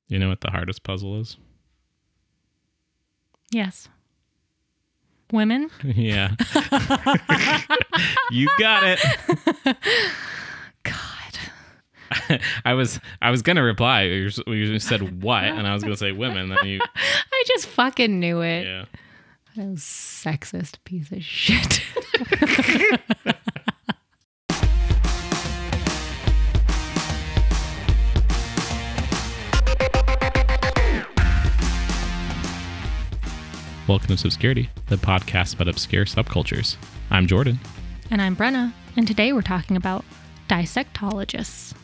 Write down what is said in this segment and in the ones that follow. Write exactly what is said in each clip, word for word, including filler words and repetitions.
You know what the hardest puzzle is? Yes. Women? Yeah. You got it. God. I was I was gonna reply. You you said what, and I was gonna say women. Then you. I just fucking knew it. Yeah. That was sexist piece of shit. Welcome to Subscurity, the podcast about obscure subcultures. I'm Jordan. And I'm Brenna. And today we're talking about dissectologists.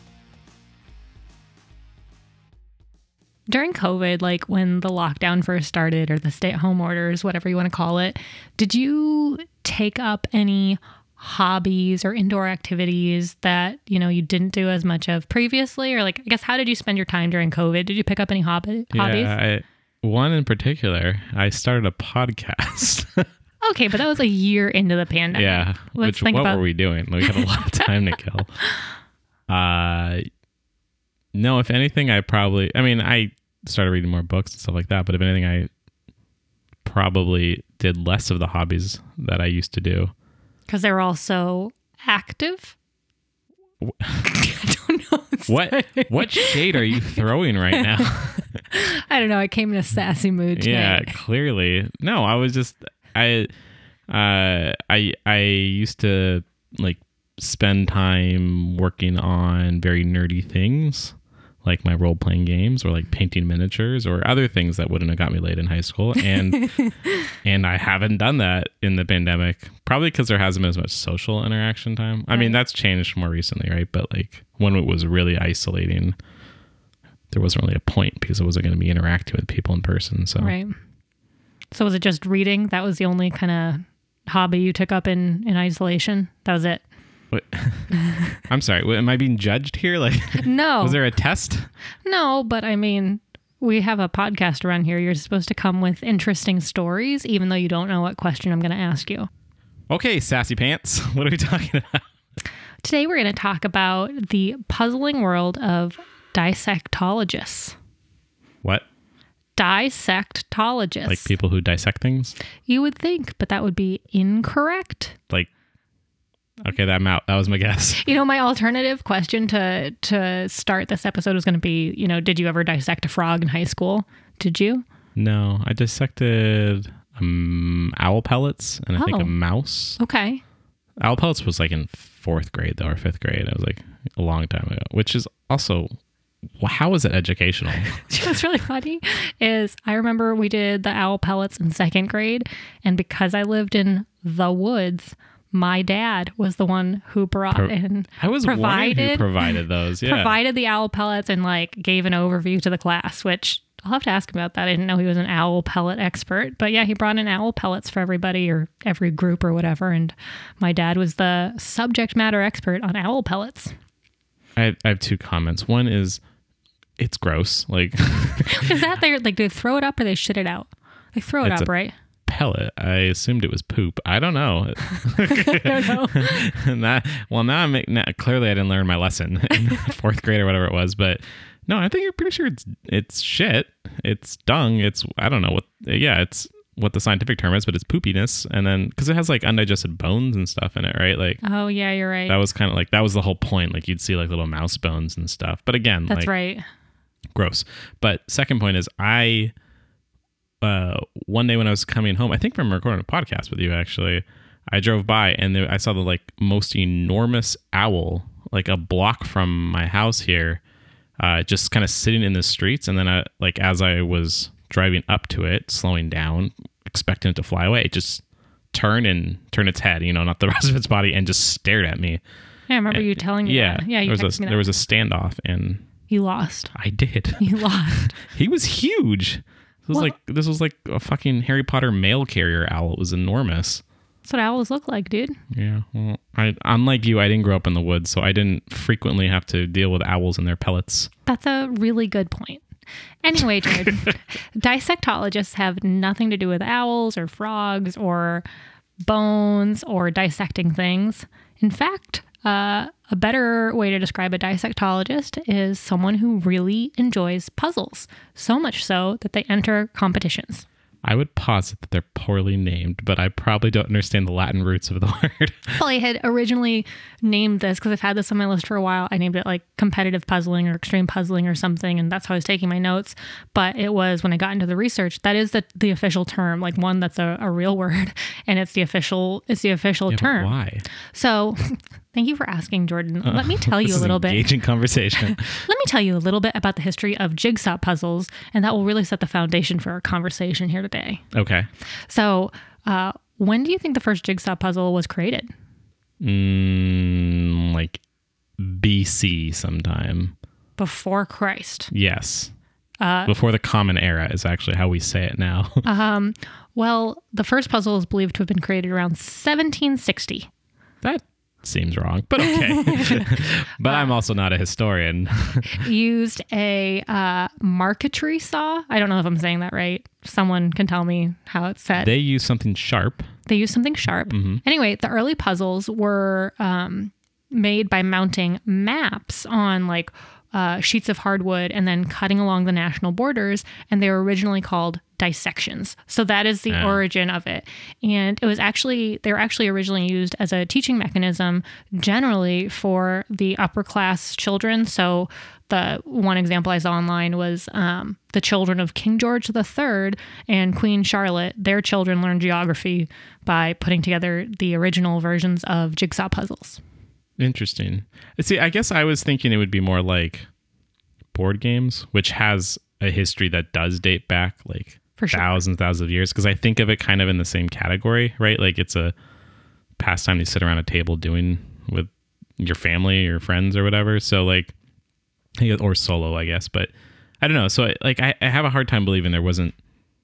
During COVID, like when the lockdown first started or the stay-at-home orders, whatever you want to call it, did you take up any hobbies or indoor activities that, you know, you didn't do as much of previously? Or like, I guess, how did you spend your time during COVID? Did you pick up any hobby, hobbies? Yeah, I, one in particular, I started a podcast. Okay, but that was a year into the pandemic. Yeah, Let's which think what about... were we doing? We had a lot of time to kill. Uh, no, if anything, I probably, I mean, I started reading more books and stuff like that, but if anything, I probably did less of the hobbies that I used to do. Because they were all so active? I don't know. What what shade are you throwing right now? I don't know. I came in a sassy mood today. Yeah, clearly. No, I was just I uh I I used to like spend time working on very nerdy things, like my role-playing games or like painting miniatures or other things that wouldn't have got me laid in high school. And and I haven't done that in the pandemic, probably because there hasn't been as much social interaction time. I right. mean, that's changed more recently, right? But like when it was really isolating, there wasn't really a point because I wasn't going to be interacting with people in person. So right. So was it just reading? That was the only kind of hobby you took up in, in isolation? That was it? What? I'm sorry. Am I being judged here? Like, no. Was there a test? No, but I mean, we have a podcast around here. You're supposed to come with interesting stories, even though you don't know what question I'm going to ask you. Okay, sassy pants. What are we talking about? Today, we're going to talk about the puzzling world of dissectologists. What? Dissectologists. Like people who dissect things? You would think, but that would be incorrect. Like, okay, that I'm out. That was my guess. You know, my alternative question to to start this episode was going to be, you know, did you ever dissect a frog in high school? Did you? No, I dissected um, owl pellets and I oh. think a mouse. Okay. Owl pellets was like in fourth grade though, or fifth grade. It was like a long time ago, which is also, how is it educational? What's really funny is I remember we did the owl pellets in second grade, and because I lived in the woods, my dad was the one who brought Pro- in, I was provided, wondering who provided those. Yeah. provided the owl pellets and like gave an overview to the class, which I'll have to ask him about that. I didn't know he was an owl pellet expert, but yeah, he brought in owl pellets for everybody or every group or whatever. And my dad was the subject matter expert on owl pellets. I have, I have two comments. One is, it's gross. Like, is that they like, do they throw it up or they shit it out? They throw it It's up, a- right? pellet. I assumed it was poop. I don't know. I don't know. Not, well, now I'm now, clearly I didn't learn my lesson in fourth grade or whatever it was. But no, I think you're pretty sure it's it's shit. It's dung. It's I don't know what. Yeah, it's what the scientific term is, but it's poopiness. And then because it has like undigested bones and stuff in it, right? Like oh yeah, you're right. that was kind of like that was the whole point. Like you'd see like little mouse bones and stuff. But again, that's like, right. Gross. But second point is I. Uh, one day when I was coming home, I think from recording a podcast with you, actually, I drove by and there, I saw the like most enormous owl, like a block from my house here, uh, just kind of sitting in the streets. And then I, like, as I was driving up to it, slowing down, expecting it to fly away, it just turned and turned its head, you know, not the rest of its body, and just stared at me. Yeah, I remember and, you telling me yeah, that. Yeah, you there was texted a, me that. There was a standoff and you lost. I did. You lost. He was huge. This was well, like this was like a fucking Harry Potter mail carrier owl. It was enormous. That's what owls look like, dude. Yeah. Well, I unlike you, I didn't grow up in the woods, so I didn't frequently have to deal with owls and their pellets. That's a really good point. Anyway, Jared, dissectologists have nothing to do with owls or frogs or bones or dissecting things. In fact, uh, a better way to describe a dissectologist is someone who really enjoys puzzles, so much so that they enter competitions. I would posit that they're poorly named, but I probably don't understand the Latin roots of the word. Well, I had originally named this because I've had this on my list for a while. I named it like competitive puzzling or extreme puzzling or something, and that's how I was taking my notes. But it was when I got into the research, that is the, the official term, like one that's a, a real word, and it's the official it's the official Yeah, term. but why? So thank you for asking, Jordan. Let me tell you This a is little an bit. engaging conversation. Let me tell you a little bit about the history of jigsaw puzzles, and that will really set the foundation for our conversation here today. Okay. So, uh, when do you think the first jigsaw puzzle was created? Mm, like B C sometime. Before Christ. Yes. Uh, Before the Common Era is actually how we say it now. um, well, the first puzzle is believed to have been created around seventeen sixty. That seems wrong, but okay. But I'm also not a historian. Used a uh, marquetry saw. I don't know if I'm saying that right. Someone can tell me how it's said. They use something sharp. They used something sharp. Mm-hmm. Anyway, the early puzzles were um, made by mounting maps on like uh, sheets of hardwood and then cutting along the national borders. And they were originally called dissections. So that is the Yeah. origin of it. And it was actually, they were actually originally used as a teaching mechanism generally for the upper class children. So the one example I saw online was um, the children of King George the Third and Queen Charlotte. Their children learned geography by putting together the original versions of jigsaw puzzles. Interesting. See, I guess I was thinking it would be more like board games, which has a history that does date back like For sure. thousands, thousands of years. Because I think of it kind of in the same category, right? Like it's a pastime you sit around a table doing with your family or friends or whatever. So like, or solo, I guess. But I don't know. So like, I, I have a hard time believing there wasn't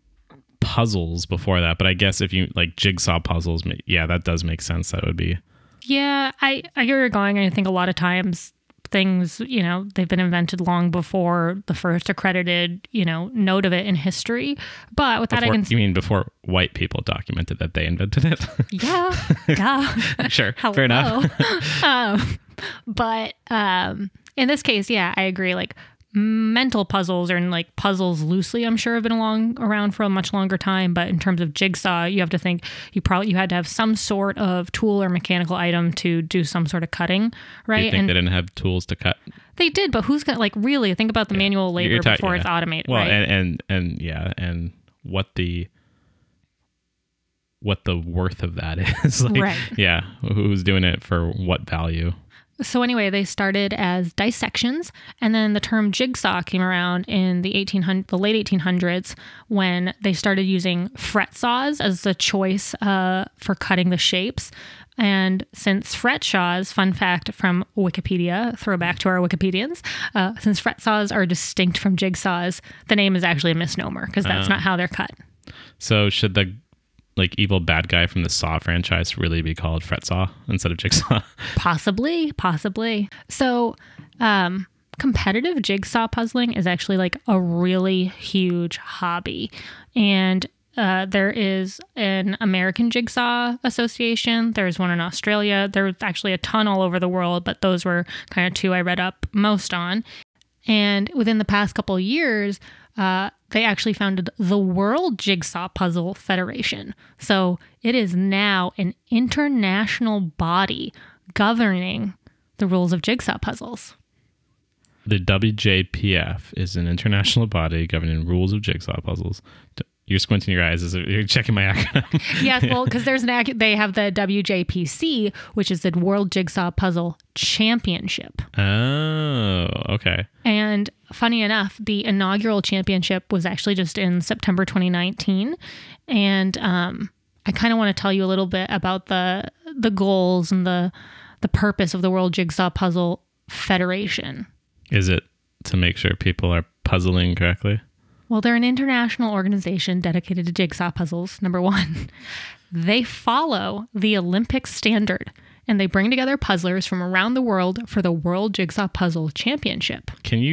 puzzles before that. But I guess if you like jigsaw puzzles, yeah, that does make sense. That would be. Yeah, I, I get where you're going. I think a lot of times things, you know, they've been invented long before the first accredited, you know, note of it in history. But with that, Before, I can... you mean before white people documented that they invented it? Yeah, yeah. Sure, Hello. fair enough. um, but um, in this case, yeah, I agree. Like mental puzzles or like puzzles loosely, I'm sure have been along around for a much longer time. But in terms of jigsaw, you have to think you probably you had to have some sort of tool or mechanical item to do some sort of cutting, right? You think and they didn't have tools to cut? they did, but who's gonna like really think about the Yeah. manual labor You're ta- before yeah. it's automated, Well, right? and, and and yeah, and what the what the worth of that is, like, Right. yeah, who's doing it for what value? So anyway, they started as dissections, and then the term jigsaw came around in the eighteen hundred, the late eighteen hundreds, when they started using fret saws as the choice uh, for cutting the shapes. And since fret saws, fun fact from Wikipedia, throwback to our Wikipedians, uh, since fret saws are distinct from jigsaws, the name is actually a misnomer because that's Oh. not how they're cut. So should the like evil bad guy from the Saw franchise really be called Fret Saw instead of Jigsaw? Possibly, possibly. So, um, competitive jigsaw puzzling is actually like a really huge hobby. And uh, there is an American Jigsaw Association. There's one in Australia. There's actually a ton all over the world, but those were kind of two I read up most on. And within the past couple of years, uh, they actually founded the World Jigsaw Puzzle Federation. So it is now an international body governing the rules of jigsaw puzzles. The W J P F is an international body governing rules of jigsaw puzzles. You're squinting your eyes as you're checking my acronym. Yes, well, because there's an ac- they have the W J P C, which is the World Jigsaw Puzzle Championship. Oh, okay. And funny enough, the inaugural championship was actually just in September twenty nineteen. And um, I kind of want to tell you a little bit about the the goals and the the purpose of the World Jigsaw Puzzle Federation. Is it to make sure people are puzzling correctly? Well, they're an international organization dedicated to jigsaw puzzles, number one. They follow the Olympic standard, and they bring together puzzlers from around the world for the World Jigsaw Puzzle Championship. Can you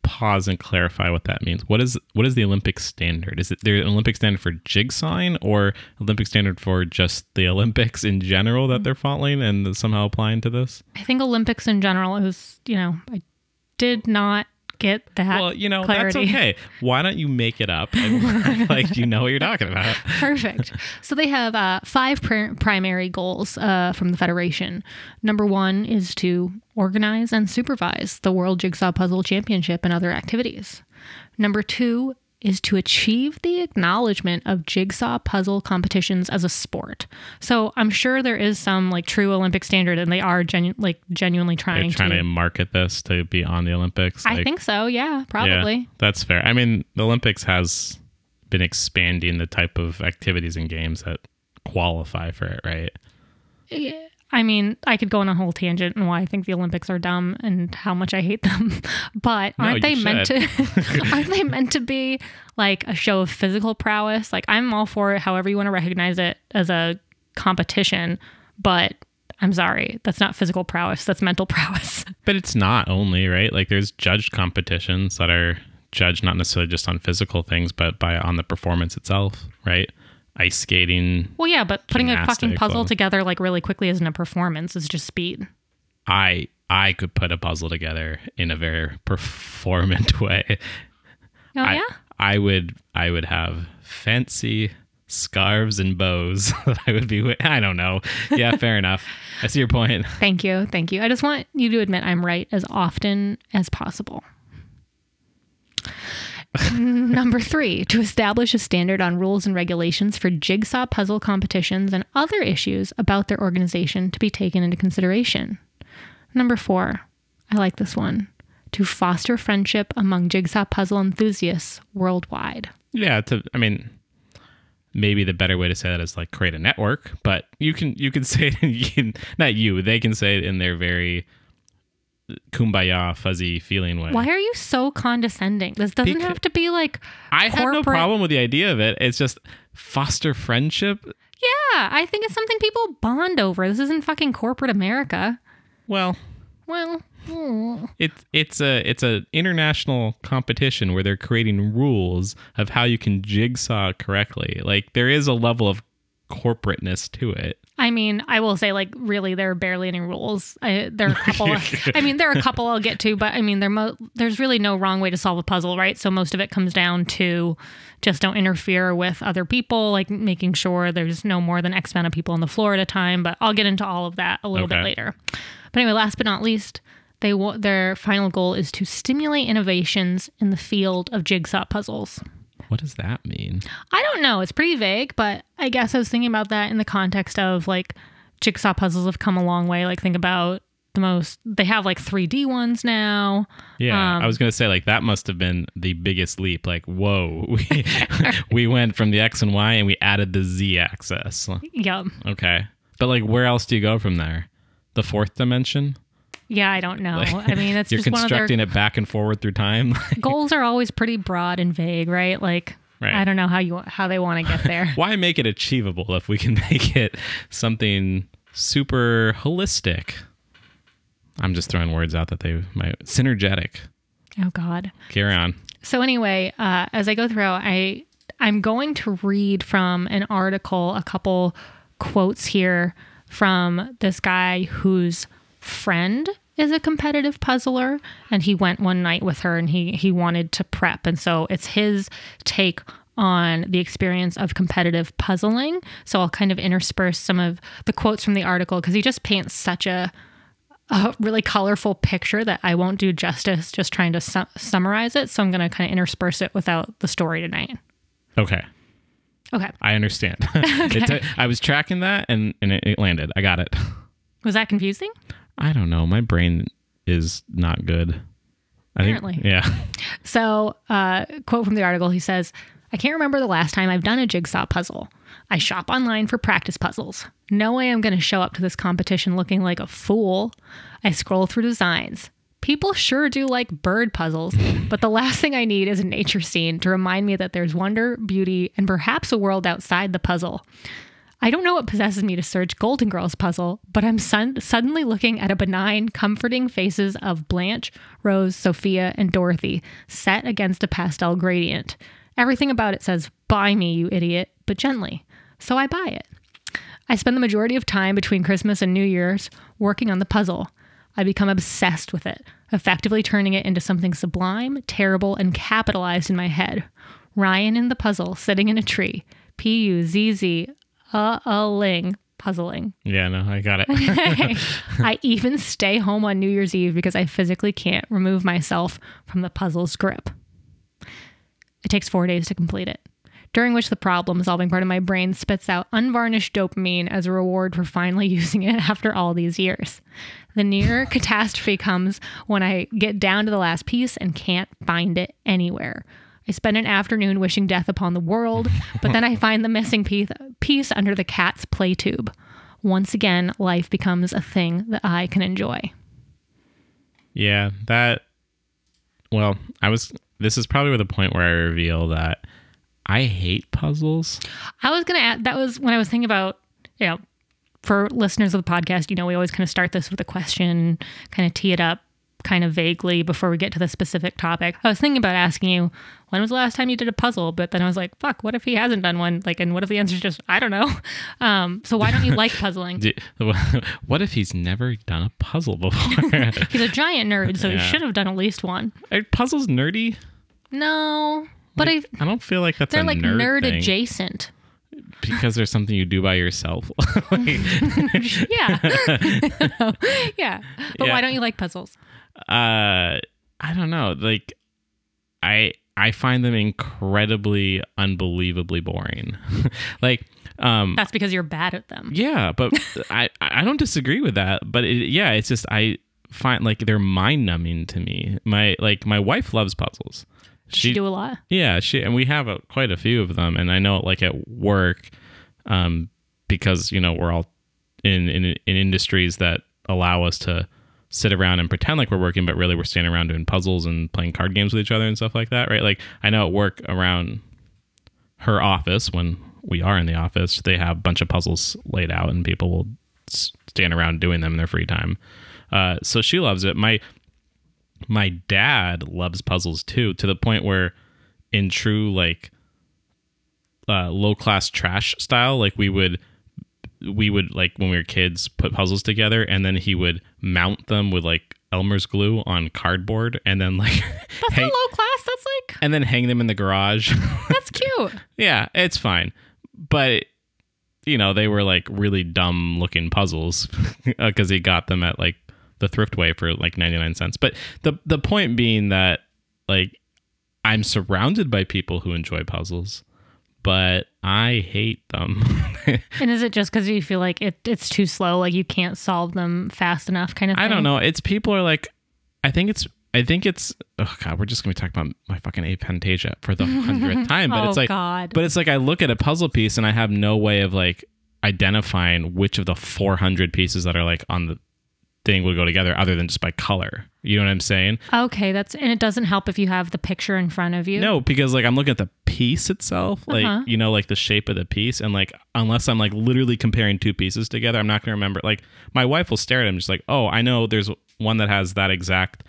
pause and clarify what that means. What is what is the Olympic standard? Is it there an Olympic standard for jigsawing or Olympic standard for just the Olympics in general that they're following and somehow applying to this? I think Olympics in general is, you know, I did not get that. Well, you know, clarity. That's okay. Why don't you make it up? And, like, you know what you're talking about. Perfect. So they have uh, five pr- primary goals uh, from the Federation. Number one is to organize and supervise the World Jigsaw Puzzle Championship and other activities. Number two is to achieve the acknowledgement of jigsaw puzzle competitions as a sport. So I'm sure there is some like true Olympic standard, and they are genu- like genuinely trying, They're trying to to market this to be on the Olympics. I like, think so. Yeah, probably. Yeah, that's fair. I mean, the Olympics has been expanding the type of activities and games that qualify for it, right? Yeah. I mean, I could go on a whole tangent on why I think the Olympics are dumb and how much I hate them. But aren't No, they you meant should. to aren't they meant to be like a show of physical prowess? Like, I'm all for it, however you want to recognize it as a competition, but I'm sorry, that's not physical prowess, that's mental prowess. But it's not only, right? Like, there's judged competitions that are judged not necessarily just on physical things, but by on the performance itself, right? Ice skating. Well, yeah, but putting a fucking gymnastics, puzzle well- together like really quickly isn't a performance, it's just speed. I I could put a puzzle together in a very performant way. Oh, I, yeah? I would I would have fancy scarves and bows. I would be. I don't know. Yeah, fair enough. I see your point. Thank you. Thank you. I just want you to admit I'm right as often as possible. Number three, to establish a standard on rules and regulations for jigsaw puzzle competitions and other issues about their organization to be taken into consideration. Number four, I like this one, to foster friendship among jigsaw puzzle enthusiasts worldwide. Yeah. To I mean, maybe the better way to say that is like create a network, but you can you can say it. In, you can, not you. They can say it in their very kumbaya fuzzy feeling way. Why are you so condescending? This doesn't Because have to be like I had no corporate- problem with the idea of it. It's just foster friendship. Yeah, I think it's something people bond over. This isn't fucking corporate America. Well, Well, mm. it's it's a it's a international competition where they're creating rules of how you can jigsaw correctly. Like, there is a level of corporateness to it. I mean, I will say, like, really, there are barely any rules. I, there are a couple. I mean, there are a couple I'll get to, but I mean, there mo- there's really no wrong way to solve a puzzle, right? So most of it comes down to just don't interfere with other people, like making sure there's no more than X amount of people on the floor at a time. But I'll get into all of that a little Okay. bit later. But anyway, last but not least, they w- their final goal is to stimulate innovations in the field of jigsaw puzzles. What does that mean? I don't know. It's pretty vague, but I guess I was thinking about that in the context of like jigsaw puzzles have come a long way. Like, think about the most, they have like three D ones now. Yeah, Um, I was going to say, like, that must have been the biggest leap. Like, whoa, we, we went from the X and Y and we added the Z axis. Yep. Okay. But, like, where else do you go from there? The fourth dimension? Yeah, I don't know. I mean, it's You're just one of their constructing it back and forward through time? goals are always pretty broad and vague, right? Like, Right. I don't know how you how they want to get there. Why make it achievable if we can make it something super holistic? I'm just throwing words out that they might. Synergetic. Oh, God. Carry on. So anyway, uh, as I go through, I I'm going to read from an article, a couple quotes here from this guy whose friend is a competitive puzzler, and he went one night with her and he he wanted to prep, and so it's his take on the experience of competitive puzzling. So I'll kind of intersperse some of the quotes from the article because he just paints such a a really colorful picture that I won't do justice just trying to su- summarize it. So I'm going to kind of intersperse it without the story tonight. Okay. Okay. I understand. It took- I was tracking that and, and it, it landed. I got it. Was that confusing? I don't know. My brain is not good. I Apparently. think, yeah. So, uh, quote from the article, he says, I can't remember the last time I've done a jigsaw puzzle. I shop online for practice puzzles. No way I'm going to show up to this competition looking like a fool. I scroll through designs. People sure do like bird puzzles, but the last thing I need is a nature scene to remind me that there's wonder, beauty, and perhaps a world outside the puzzle. I don't know what possesses me to search Golden Girls puzzle, but I'm sun- suddenly looking at a benign, comforting faces of Blanche, Rose, Sophia, and Dorothy set against a pastel gradient. Everything about it says, buy me, you idiot, but gently. So I buy it. I spend the majority of time between Christmas and New Year's working on the puzzle. I become obsessed with it, effectively turning it into something sublime, terrible, and capitalized in my head. Ryan in the puzzle, sitting in a tree. P U Z Z, uh-a-ling, puzzling. Yeah, no, I got it. I even stay home on New Year's Eve because I physically can't remove myself from the puzzle's grip. It takes four days to complete it, during which the problem-solving part of my brain spits out unvarnished dopamine as a reward for finally using it after all these years. The near catastrophe comes when I get down to the last piece and can't find it anywhere. I spend an afternoon wishing death upon the world, but then I find the missing piece, piece under the cat's play tube. Once again, life becomes a thing that I can enjoy. Yeah, that, well, I was, this is probably the point where I reveal that I hate puzzles. I was going to add, that was when I was thinking about, you know, for listeners of the podcast, you know, we always kind of start this with a question, kind of tee it up kind of vaguely before we get to the specific topic. I was thinking about asking you, when was the last time you did a puzzle? But then I was like, fuck, what if he hasn't done one? Like, and what if the answer is just, I don't know. Um, so why don't you like puzzling? What if he's never done a puzzle before? He's a giant nerd, so yeah. He should have done at least one. Are puzzles nerdy? No, but like, I I don't feel like that's they're a like nerd, nerd thing. Adjacent. Because there's something you do by yourself. like, yeah. yeah. But yeah. Why don't you like puzzles? Uh, I don't know. Like, I I find them incredibly, unbelievably boring. like, um, that's because you're bad at them. Yeah, but I I don't disagree with that. But it, yeah, it's just I find like they're mind numbing to me. My like my wife loves puzzles. She, she do a lot. Yeah, she and we have a, quite a few of them, and I know like at work, um, because you know we're all in in in industries that allow us to sit around and pretend like we're working, but really we're standing around doing puzzles and playing card games with each other and stuff like that, right? Like I know at work around her office, when we are in the office, they have a bunch of puzzles laid out and people will stand around doing them in their free time. Uh, so she loves it. My my dad loves puzzles too, to the point where in true like uh, low class trash style, like we would we would like when we were kids put puzzles together and then he would mount them with like Elmer's glue on cardboard and then like that's hang- low class. That's like and then hang them in the garage. That's cute. Yeah, it's fine. But you know, they were like really dumb looking puzzles because he got them at like the Thriftway for like ninety-nine cents. But the the point being that like I'm surrounded by people who enjoy puzzles, but I hate them. And is it just because you feel like it, it's too slow, like you can't solve them fast enough kind of thing? I don't know. It's people are like, I think it's, I think it's, oh God, we're just going to be talking about my fucking Aphantasia for the hundredth time. But oh it's like, God. But it's like I look at a puzzle piece and I have no way of like identifying which of the four hundred pieces that are like on the thing would go together other than just by color. You know what I'm saying? Okay, that's and it doesn't help if you have the picture in front of you. No, because like I'm looking at the piece itself, like uh-huh. you know, like the shape of the piece, and like unless I'm like literally comparing two pieces together, I'm not going to remember. Like my wife will stare at him, just like, oh, I know there's one that has that exact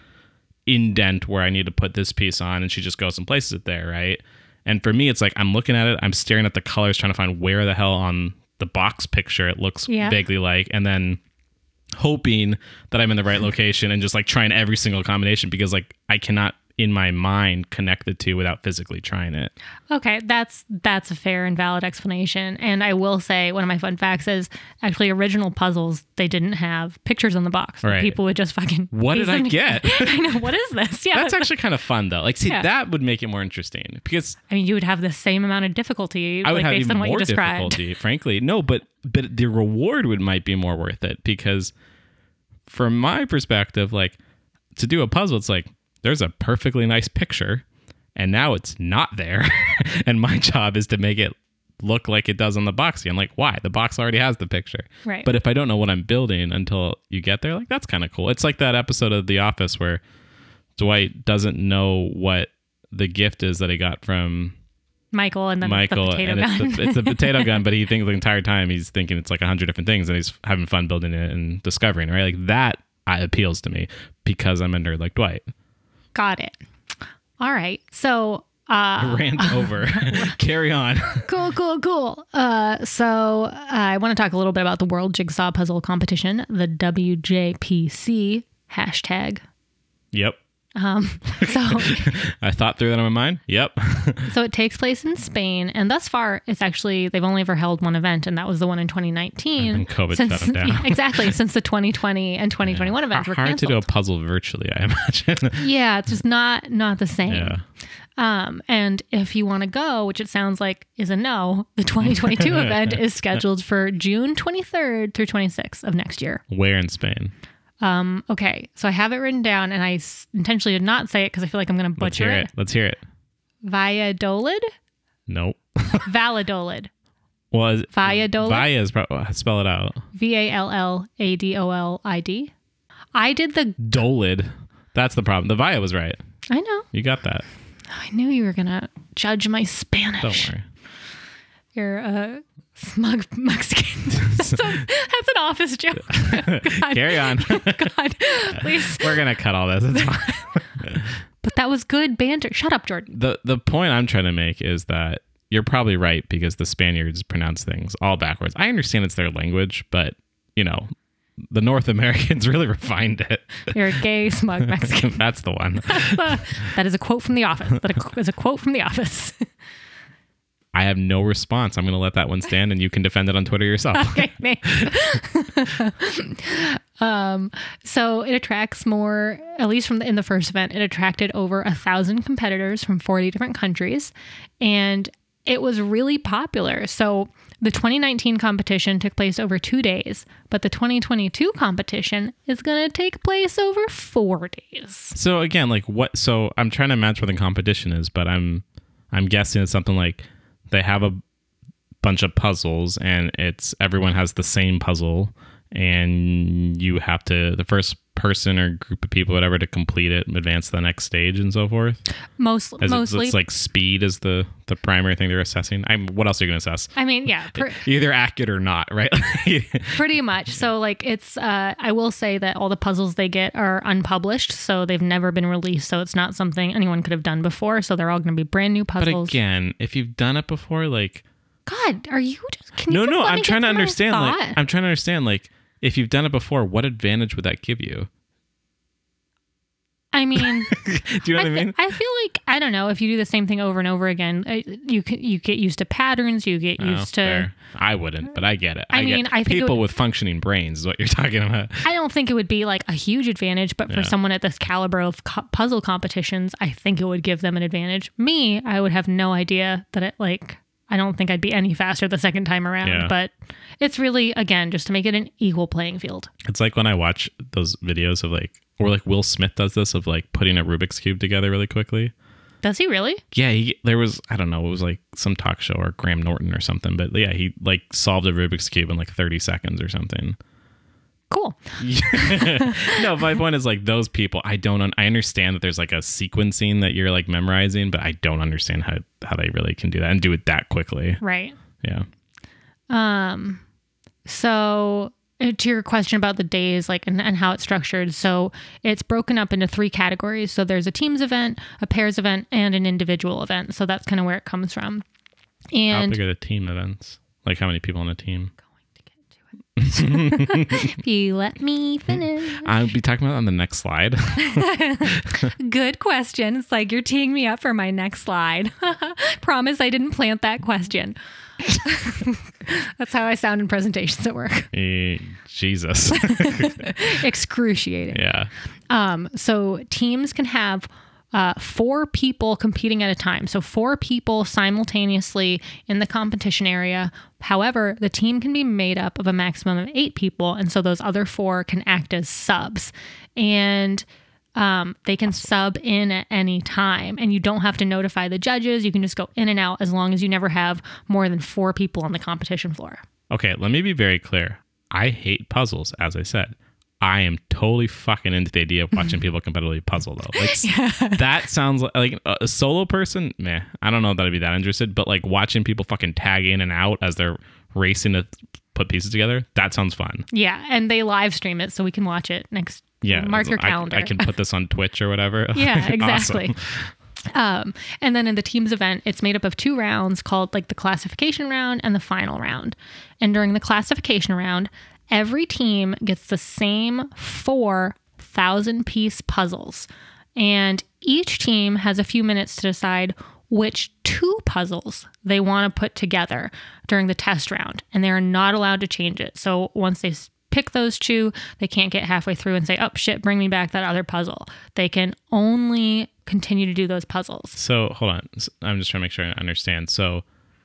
indent where I need to put this piece on, and she just goes and places it there, right? And for me, it's like I'm looking at it, I'm staring at the colors, trying to find where the hell on the box picture it looks yeah. vaguely like, and then hoping that I'm in the right location and just like trying every single combination because like I cannot in my mind connect the two without physically trying it. Okay, that's that's a fair and valid explanation. And I will say one of my fun facts is actually original puzzles, they didn't have pictures on the box. Right. People would just fucking what did I get? I know, what is this? Yeah. That's actually kind of fun though. Like see yeah. that would make it more interesting because I mean you would have the same amount of difficulty I would like have based even on what more you described. difficulty, frankly. No, but but the reward would might be more worth it because from my perspective, like to do a puzzle, it's like there's a perfectly nice picture and now it's not there. And my job is to make it look like it does on the box. I'm like, why? The box already has the picture. Right. But if I don't know what I'm building until you get there, like that's kind of cool. It's like that episode of The Office where Dwight doesn't know what the gift is that he got from Michael, and then Michael, the potato and gun. it's the, it's a potato gun, but he thinks the entire time he's thinking it's like a hundred different things, and he's having fun building it and discovering it, right? Like that uh, appeals to me because I'm a nerd like Dwight. Got it. All right. So uh Rant over. Carry on. cool, cool, cool. Uh so uh, I want to talk a little bit about the World Jigsaw Puzzle Competition, the W J P C hashtag. Yep. Um, so I thought through that on my mind. Yep. So it takes place in Spain, and thus far, it's actually they've only ever held one event, and that was the one in twenty nineteen. And COVID since, shut them down. Yeah, exactly, since the twenty twenty and twenty twenty-one yeah. events were hard canceled. to do a puzzle virtually, I imagine. Yeah, it's just not not the same. Yeah. Um, and if you want to go, which it sounds like is a no, the twenty twenty-two event is scheduled for June twenty-third through twenty-sixth of next year. Where in Spain? Um, okay, so I have it written down, and I s- intentionally did not say it because I feel like I'm going to Let's butcher hear it. it. Let's hear it. Valladolid? Nope. Valladolid. Well, is, Valladolid? Vaya is pro- spell it out. V A L L A D O L I D. I did the... Dolid. That's the problem. The Vaya was right. I know. You got that. I knew you were going to judge my Spanish. Don't worry. You're a smug Mexican. that's, a, that's an office joke. God. Carry on. God, please. We're going to cut all this. It's fine. But that was good banter. Shut up, Jordan. The the point I'm trying to make is that you're probably right because the Spaniards pronounce things all backwards. I understand it's their language, but, you know, the North Americans really refined it. You're a gay, smug Mexican. That's the one. That is a quote from The Office. That is a quote from The Office. I have no response. I'm going to let that one stand, and you can defend it on Twitter yourself. Okay, thanks. um, so it attracts more, at least from the, in the first event, it attracted over a thousand competitors from forty different countries, and it was really popular. So the twenty nineteen competition took place over two days, but the twenty twenty-two competition is going to take place over four days. So again, like what? So I'm trying to match what the competition is, but I'm I'm guessing it's something like they have a bunch of puzzles, and it's everyone has the same puzzle, and you have to the first person or group of people, whatever, to complete it, advance to the next stage, and so forth. Most As mostly, it, it's like speed is the the primary thing they're assessing. I'm. What else are you going to assess? I mean, yeah. Per- Either accurate or not, right? Pretty much. So like it's uh I will say that all the puzzles they get are unpublished, so they've never been released, so it's not something anyone could have done before, so they're all going to be brand new But puzzles. again, if you've done it before, like God, are you just can you no, just no, let I'm me trying get to through my understand. Like thought? I'm trying to understand. Like if you've done it before, what advantage would that give you? I mean, Do you know what I, I, fe- mean? I feel like I don't know if you do the same thing over and over again, uh, you c- you get used to patterns, you get Oh, used to. fair. I wouldn't, but I get it. I mean, get I think it people would- with functioning brains is what you're talking about. I don't think it would be like a huge advantage, but for Yeah. someone at this caliber of co- puzzle competitions, I think it would give them an advantage. Me, I would have no idea that it like. I don't think I'd be any faster the second time around, Yeah. but it's really, again, just to make it an equal playing field. It's like when I watch those videos of like, or like Will Smith does this of like putting a Rubik's Cube together really quickly. Does he really? Yeah, he, there was, I don't know, it was like some talk show or Graham Norton or something, but yeah, he like solved a Rubik's Cube in like thirty seconds or something. Cool. No, my point is like those people, I don't, un- I understand that there's like a sequencing that you're like memorizing, but I don't understand how, how they really can do that and do it that quickly. Right. Yeah. Um, so uh, to your question about the days, like, and, and how it's structured. So it's broken up into three categories. So there's a teams event, a pairs event, and an individual event. So that's kind of where it comes from. How And big are the team events? Like how many people on a team? if you let me finish. I'll be talking about it on the next slide. Good question. It's like you're teeing me up for my next slide. Promise I didn't plant that question. That's how I sound in presentations at work. Eh, Jesus. Excruciating. Yeah. Um, so teams can have uh, four people competing at a time. So four people simultaneously in the competition area. However, the team can be made up of a maximum of eight people. And so those other four can act as subs. And um, they can sub in at any time. And you don't have to notify the judges. You can just go in and out as long as you never have more than four people on the competition floor. Okay, let me be very clear. I hate puzzles, as I said. I am totally fucking into the idea of watching people competitively puzzle though. Like, yeah. That sounds like, like a solo person. Meh, I don't know that I'd be that interested. But like watching people fucking tag in and out as they're racing to put pieces together, that sounds fun. Yeah, and they live stream it so we can watch it next. Yeah, mark your calendar. I, I can put this on Twitch or whatever. Yeah, exactly. Awesome. Um, and then in the team's event, it's made up of two rounds called like the classification round and the final round. And during the classification round, every team gets the same four thousand piece puzzles. And each team has a few minutes to decide which two puzzles they want to put together during the test round. And they're not allowed to change it. So once they pick those two, they can't get halfway through and say, oh shit, bring me back that other puzzle. They can only continue to do those puzzles. So hold on. I'm just trying to make sure I understand. So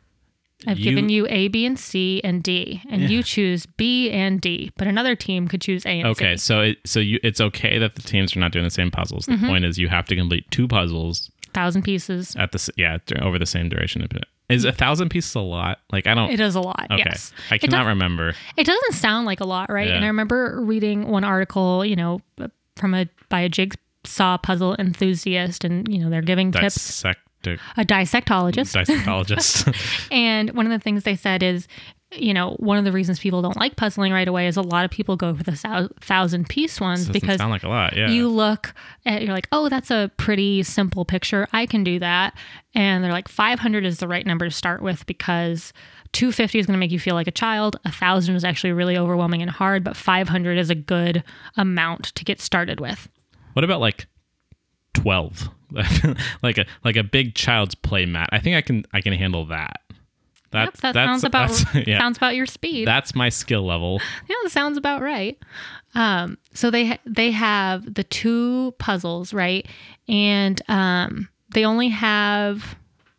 I've you, given you A, B, and C, and D, and yeah. you choose B and D, but another team could choose A and okay, C. Okay, so it, so you it's okay that the teams are not doing the same puzzles. The mm-hmm. point is you have to complete two puzzles, thousand pieces at the yeah over the same duration. Is a thousand pieces a lot? Like I don't. It is a lot. Okay, yes. I cannot remember. It doesn't sound like a lot, right? Yeah. And I remember reading one article, you know, from a by a jigsaw puzzle enthusiast, and you know they're giving Dissect- tips. A dissectologist. Dissectologist. And one of the things they said is, you know, one of the reasons people don't like puzzling right away is a lot of people go for the thousand piece ones Doesn't because sound like a lot. Yeah. You look at, you're like, oh, that's a pretty simple picture. I can do that. And they're like, five hundred is the right number to start with because two hundred fifty is going to make you feel like a child. one thousand is actually really overwhelming and hard, but five hundred is a good amount to get started with. What about like twelve? like a like a big child's play mat. I think I can I can handle that. That yep, that sounds about yeah. sounds about your speed. That's my skill level. Yeah, that sounds about right. Um, so they they have the two puzzles, right? And um, they only have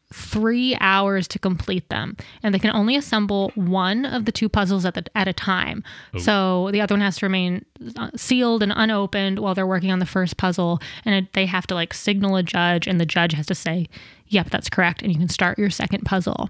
three hours to complete them, and they can only assemble one of the two puzzles at the at a time. Ooh. So the other one has to remain sealed and unopened while they're working on the first puzzle, and it, they have to like signal a judge, and the judge has to say, "Yep, that's correct," and you can start your second puzzle.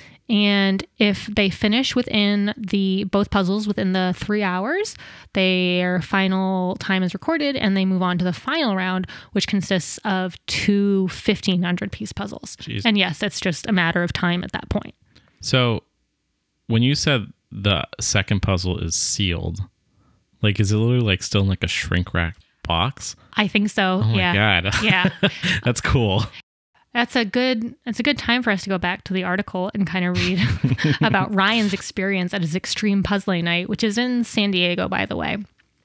And if they finish within the both puzzles within the three hours, their final time is recorded and they move on to the final round, which consists of two fifteen hundred piece puzzles. Jeez. And yes, it's just a matter of time at that point. So when you said the second puzzle is sealed, like is it literally like still in like a shrink wrap box? I think so. Oh my yeah. God. Yeah. That's cool. That's a good it's a good time for us to go back to the article and kind of read about Ryan's experience at his extreme puzzling night, which is in San Diego, by the way.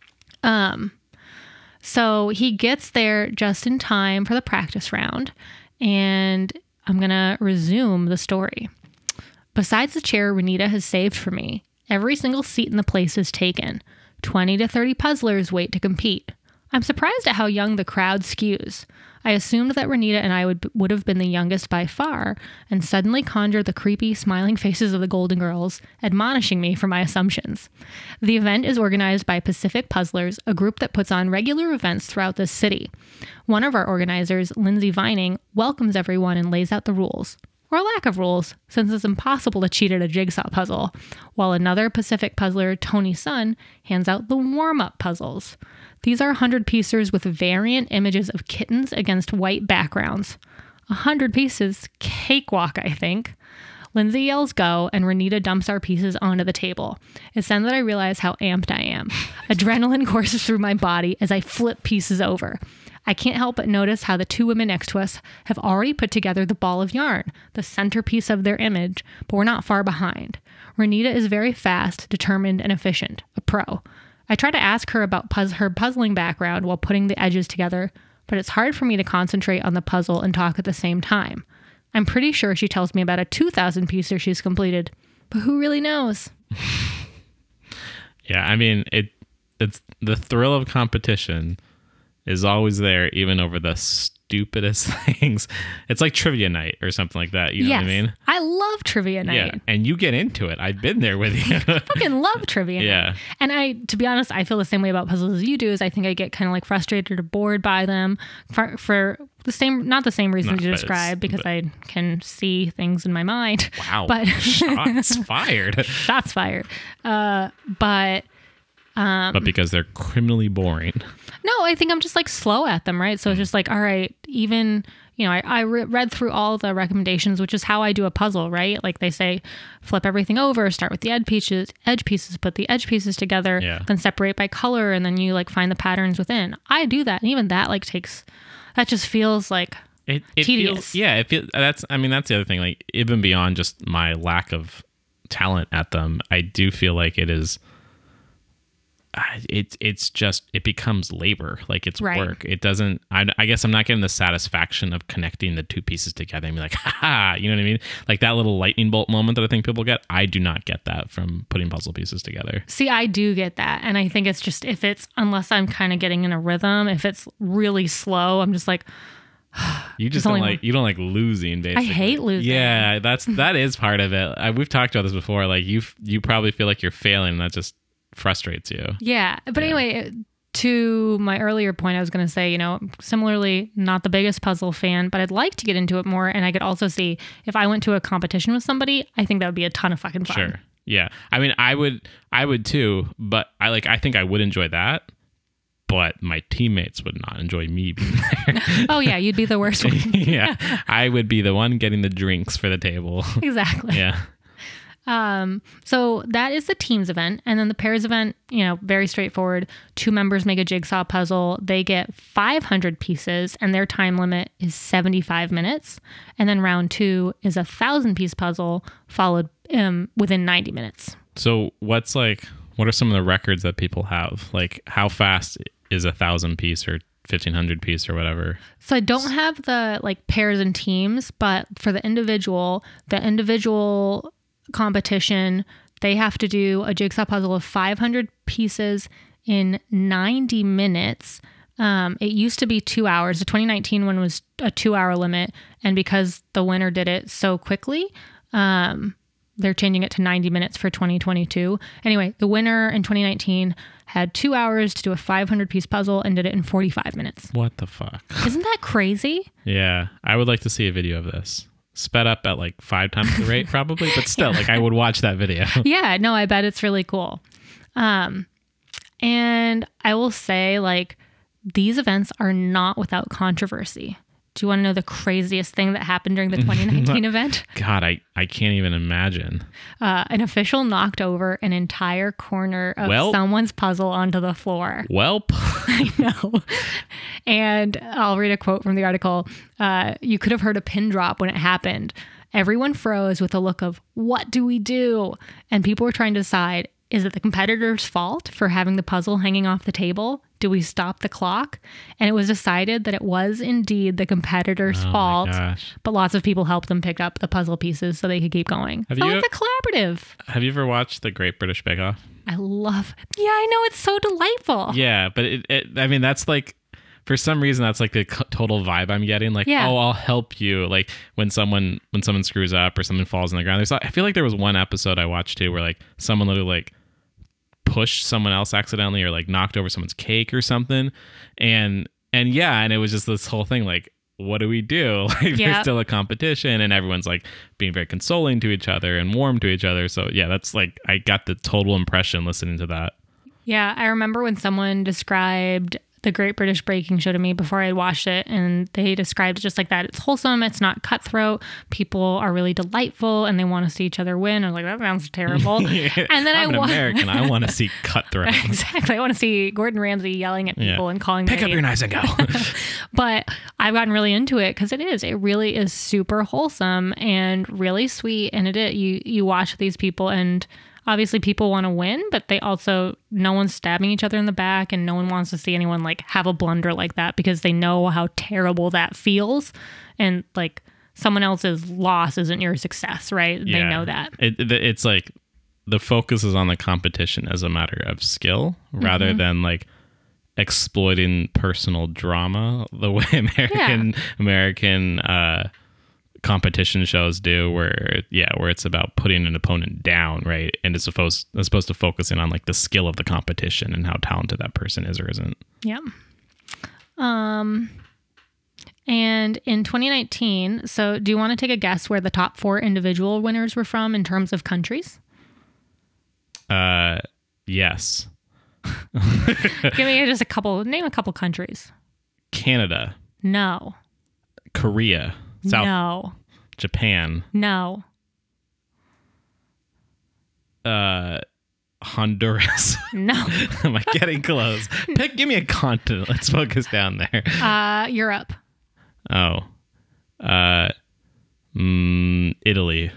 Um, so he gets there just in time for the practice round, and I'm going to resume the story. Besides the chair Renita has saved for me, every single seat in the place is taken. twenty to thirty puzzlers wait to compete. I'm surprised at how young the crowd skews. I assumed that Renita and I would would have been the youngest by far, and suddenly conjured the creepy, smiling faces of the Golden Girls, admonishing me for my assumptions. The event is organized by Pacific Puzzlers, a group that puts on regular events throughout this city. One of our organizers, Lindsay Vining, welcomes everyone and lays out the rules. Or lack of rules, since it's impossible to cheat at a jigsaw puzzle, while another Pacific puzzler, Tony Sun, hands out the warm-up puzzles. These are hundred-piecers with variant images of kittens against white backgrounds. A hundred pieces, cakewalk, I think. Lindsay yells go, and Renita dumps our pieces onto the table. It's then that I realize how amped I am. Adrenaline courses through my body as I flip pieces over. I can't help but notice how the two women next to us have already put together the ball of yarn, the centerpiece of their image, but we're not far behind. Renita is very fast, determined, and efficient, a pro. I try to ask her about puzz- her puzzling background while putting the edges together, but it's hard for me to concentrate on the puzzle and talk at the same time. I'm pretty sure she tells me about a two thousand piecer she's completed, but who really knows? Yeah, I mean, it. it's the thrill of competition is always there, even over the stupidest things. It's like trivia night or something like that. You know yes, what I mean? I love trivia night. Yeah, and you get into it. I've been there with you. I fucking love trivia yeah. night. And I, to be honest, I feel the same way about puzzles as you do. Is I think I get kind of like frustrated or bored by them for, for the same, not the same reasons no, you described, because but, I can see things in my mind. Wow. But shots fired. Shots fired. Uh, but Um, but because they're criminally boring. No, I think I'm just like slow at them, right? So it's just like, all right, even, you know, I, I re- read through all the recommendations, which is how I do a puzzle, right? Like they say, flip everything over, start with the edge pieces, edge pieces, put the edge pieces together, Yeah. then separate by color, and then you like find the patterns within. I do that. And even that like takes, that just feels like It, it tedious. feels, yeah, it feels, that's, I mean, that's the other thing. Like, even beyond just my lack of talent at them, I do feel like it is, uh, it, it's just, it becomes labor. Like, it's Right. work. It doesn't, I, I guess I'm not getting the satisfaction of connecting the two pieces together and be like, ha ha, you know what I mean? Like that little lightning bolt moment that I think people get. I do not get that from putting puzzle pieces together. See, I do get that. And I think it's just, if it's, unless I'm kind of getting in a rhythm, if it's really slow, I'm just like, You just There's don't only like you don't like losing. Basically, I hate losing. Yeah, that's that is part of it. I, we've talked about this before. Like you, you probably feel like you're failing, and that just frustrates you. yeah. But Yeah. anyway, to my earlier point, I was going to say, you know, similarly, not the biggest puzzle fan, but I'd like to get into it more. And I could also see if I went to a competition with somebody, I think that would be a ton of fucking fun. Sure. Yeah. I mean, I would, I would too. But I like. I think I would enjoy that. But my teammates would not enjoy me being there. Oh, yeah. You'd be the worst one. Yeah, I would be the one getting the drinks for the table. Exactly. Yeah. Um, so that is the teams event. And then the pairs event, you know, very straightforward. Two members make a jigsaw puzzle. They get five hundred pieces and their time limit is seventy-five minutes. And then round two is a thousand piece puzzle followed um, within ninety minutes. So what's like, what are some of the records that people have? Like how fast is a thousand piece or fifteen hundred piece or whatever? So I don't have the like pairs and teams, but for the individual, the individual competition, they have to do a jigsaw puzzle of five hundred pieces in ninety minutes. Um, it used to be two hours. The twenty nineteen one was a two hour limit. And because the winner did it so quickly, um, they're changing it to ninety minutes for twenty twenty-two. Anyway, the winner in twenty nineteen had two hours to do a five hundred piece puzzle and did it in forty-five minutes. What the fuck? Isn't that crazy? Yeah, I would like to see a video of this. Sped up at like five times the rate probably, but still, like I would watch that video. Yeah, no, I bet it's really cool. Um, and I will say, like, these events are not without controversy. Do you want to know the craziest thing that happened during the twenty nineteen event? God, I, I can't even imagine. Uh, an official knocked over an entire corner of Well- someone's puzzle onto the floor. Welp. I know. And I'll read a quote from the article. Uh, you could have heard a pin drop when it happened. Everyone froze with a look of, what do we do? And people were trying to decide, is it the competitor's fault for having the puzzle hanging off the table? Do we stop the clock? And it was decided that it was indeed the competitor's Oh my fault. gosh. But lots of people helped them pick up the puzzle pieces so they could keep going. Have so you- it's a collaborative. Have you ever watched The Great British Bake Off? I love it. Yeah, I know. It's so delightful. Yeah, but it, it, I mean, that's like, for some reason, that's like the c- total vibe I'm getting. Like, Yeah. oh, I'll help you. Like when someone when someone screws up or something falls on the ground. There's, I feel like there was one episode I watched too where like someone literally like pushed someone else accidentally or like knocked over someone's cake or something, and and yeah, and it was just this whole thing like, what do we do? Like there's Yep. still a competition, and everyone's like being very consoling to each other and warm to each other. So yeah, that's like I got the total impression listening to that. Yeah, I remember when someone described the Great British Baking Show to me before I watched it, and they described it just like that. It's wholesome. It's not cutthroat. People are really delightful, and they want to see each other win. I was like, that sounds terrible. And then I'm I an wa- American. I want to see cutthroat. Exactly. I want to see Gordon Ramsay yelling at Yeah. people and calling Pick them up your knives and go. But I've gotten really into it because it is. It really is super wholesome and really sweet. And it is. You you watch these people, and obviously people want to win, but they also, no one's stabbing each other in the back, and no one wants to see anyone like have a blunder like that because they know how terrible that feels. And like someone else's loss isn't your success, right? They Yeah. know that. It, it, it's like the focus is on the competition as a matter of skill rather Mm-hmm. than like exploiting personal drama the way American American uh, competition shows do, where yeah, where it's about putting an opponent down, right? And it's supposed it's supposed to focus in on like the skill of the competition and how talented that person is or isn't. Yeah. Um, and in twenty nineteen, so do you want to take a guess where the top four individual winners were from in terms of countries? Uh, yes. Give me just a couple. Name a couple countries. Canada, No. Korea, South No. Japan, No. uh, Honduras. No. Am I getting close? Pick. Give me a continent. Let's focus down there. Uh, Europe. Oh, uh, mm, Italy.